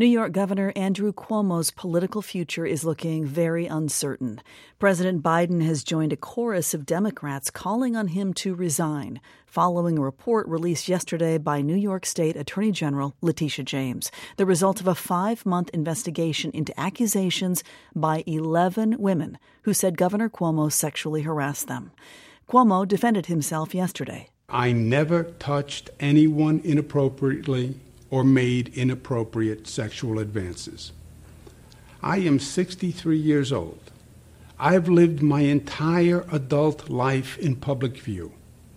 New York Governor Andrew Cuomo's political future is looking very uncertain. President Biden has joined a chorus of Democrats calling on him to resign, following a report released yesterday by New York State Attorney General Letitia James, the result of a 5-month investigation into accusations by 11 women who said Governor Cuomo sexually harassed them. Cuomo defended himself yesterday. I never touched anyone inappropriately or made inappropriate sexual advances. I am 63 years old. I've lived my entire adult life in public view.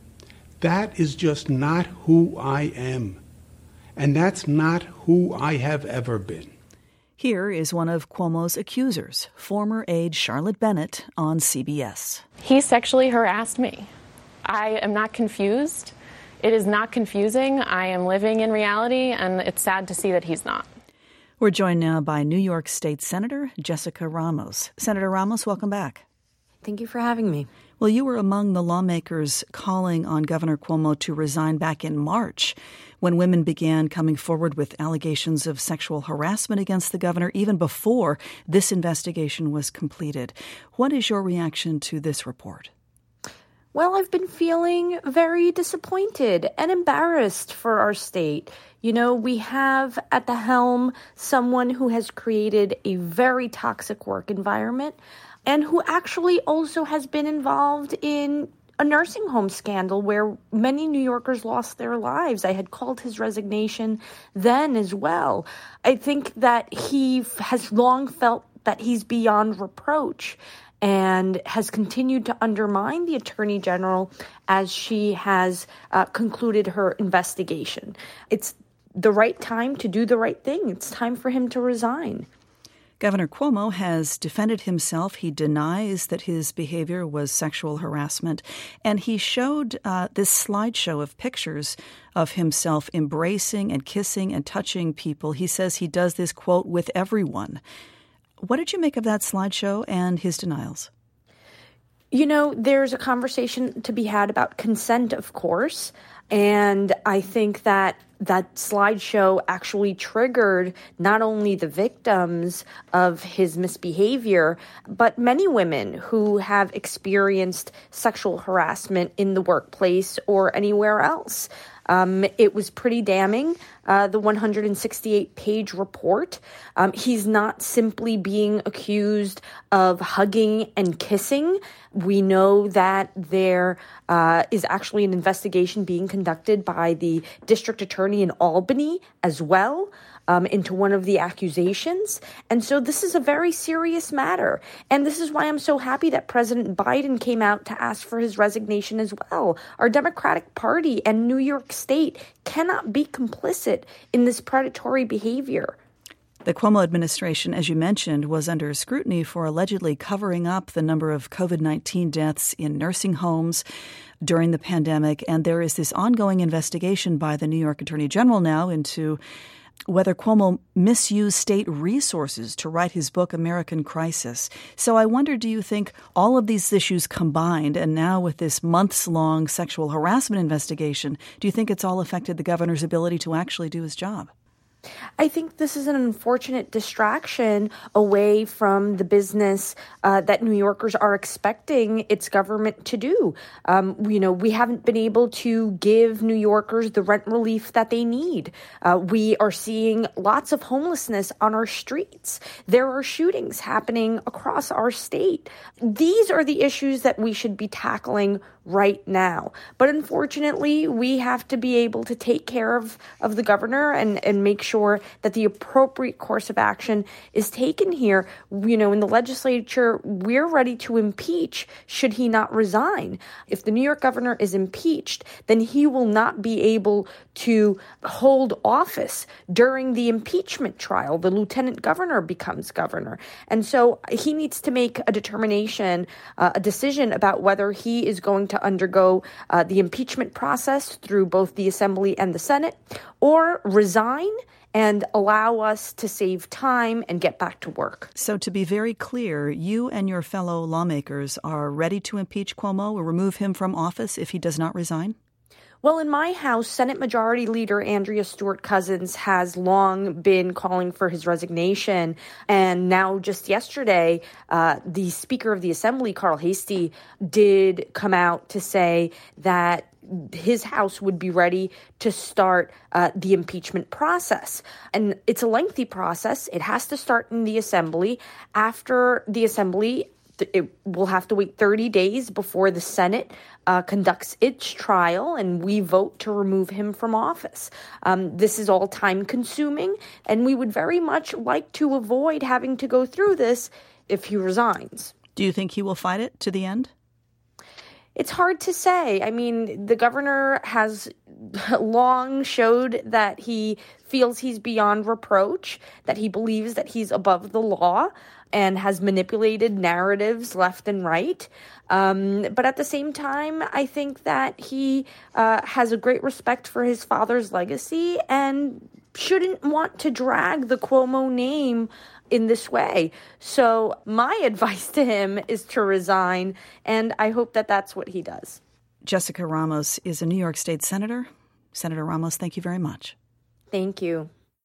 That is just not who I am, and that's not who I have ever been. Here is one of Cuomo's accusers, former aide Charlotte Bennett on CBS. He sexually harassed me. I am not confused. It is not confusing. I am living in reality, and it's sad to see that he's not. We're joined now by New York State Senator Jessica Ramos. Senator Ramos, welcome back. Thank you for having me. Well, you were among the lawmakers calling on Governor Cuomo to resign back in March when women began coming forward with allegations of sexual harassment against the governor even before this investigation was completed. What is your reaction to this report? Well, I've been feeling very disappointed and embarrassed for our state. You know, we have at the helm someone who has created a very toxic work environment and who actually also has been involved in a nursing home scandal where many New Yorkers lost their lives. I had called his resignation then as well. I think that he has long felt that he's beyond reproach and has continued to undermine the Attorney General as she has concluded her investigation. It's the right time to do the right thing. It's time for him to resign. Governor Cuomo has defended himself. He denies that his behavior was sexual harassment. And he showed this slideshow of pictures of himself embracing and kissing and touching people. He says he does this, quote, with everyone. What did you make of that slideshow and his denials? You know, there's a conversation to be had about consent, of course. And I think that that slideshow actually triggered not only the victims of his misbehavior, but many women who have experienced sexual harassment in the workplace or anywhere else. It was pretty damning, the 168-page report. He's not simply being accused of hugging and kissing. We know that there is actually an investigation being conducted by the district attorney in Albany as well into one of the accusations. And so this is a very serious matter. And this is why I'm so happy that President Biden came out to ask for his resignation as well. Our Democratic Party and New York State cannot be complicit in this predatory behavior. The Cuomo administration, as you mentioned, was under scrutiny for allegedly covering up the number of COVID-19 deaths in nursing homes during the pandemic. And there is this ongoing investigation by the New York Attorney General now into whether Cuomo misused state resources to write his book, American Crisis. So I wonder, do you think all of these issues combined, and now with this months-long sexual harassment investigation, do you think it's all affected the governor's ability to actually do his job? I think this is an unfortunate distraction away from the business that New Yorkers are expecting its government to do. We haven't been able to give New Yorkers the rent relief that they need. We are seeing lots of homelessness on our streets. There are shootings happening across our state. These are the issues that we should be tackling right now. But unfortunately, we have to be able to take care of the governor and make sure that the appropriate course of action is taken here. You know, in the legislature, we're ready to impeach should he not resign. If the New York governor is impeached, then he will not be able to hold office during the impeachment trial. The lieutenant governor becomes governor. And so he needs to make a determination, a decision about whether he is going to undergo the impeachment process through both the Assembly and the Senate, or resign and allow us to save time and get back to work. So to be very clear, you and your fellow lawmakers are ready to impeach Cuomo or remove him from office if he does not resign? Well, in my House, Senate Majority Leader Andrea Stewart-Cousins has long been calling for his resignation. And now just yesterday, the Speaker of the Assembly, Carl Heastie, did come out to say that his House would be ready to start the impeachment process. And it's a lengthy process. It has to start in the Assembly. After the Assembly, it will have to wait 30 days before the Senate conducts its trial and we vote to remove him from office. This is all time consuming, and we would very much like to avoid having to go through this if he resigns. Do you think he will fight it to the end? It's hard to say. I mean, the governor has long showed that he feels he's beyond reproach, that he believes that he's above the law, and has manipulated narratives left and right. But at the same time, I think that he has a great respect for his father's legacy and shouldn't want to drag the Cuomo name in this way. So my advice to him is to resign, and I hope that that's what he does. Jessica Ramos is a New York State Senator. Senator Ramos, thank you very much. Thank you.